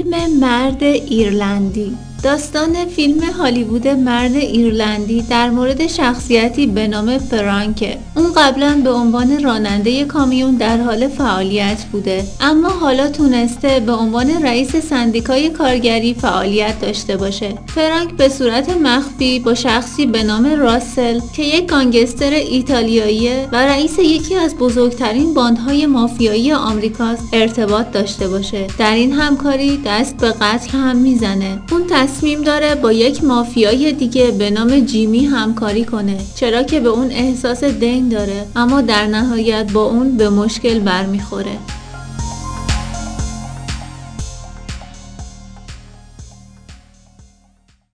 فیلم مرد ایرلندی. داستان فیلم هالیوود مرد ایرلندی در مورد شخصیتی به نام فرانکه. اون قبلا به عنوان راننده کامیون در حال فعالیت بوده، اما حالا تونسته به عنوان رئیس سندیکای کارگری فعالیت داشته باشه. فرانک به صورت مخفی با شخصی به نام راسل که یک گانگستر ایتالیاییه و رئیس یکی از بزرگترین باندهای مافیایی آمریکاست ارتباط داشته باشه. در این همکاری دست به قتل هم میزنه. اون تصمیم داره با یک مافیای دیگه به نام جیمی همکاری کنه، چرا که به اون احساس دین داره، اما در نهایت با اون به مشکل برمیخوره.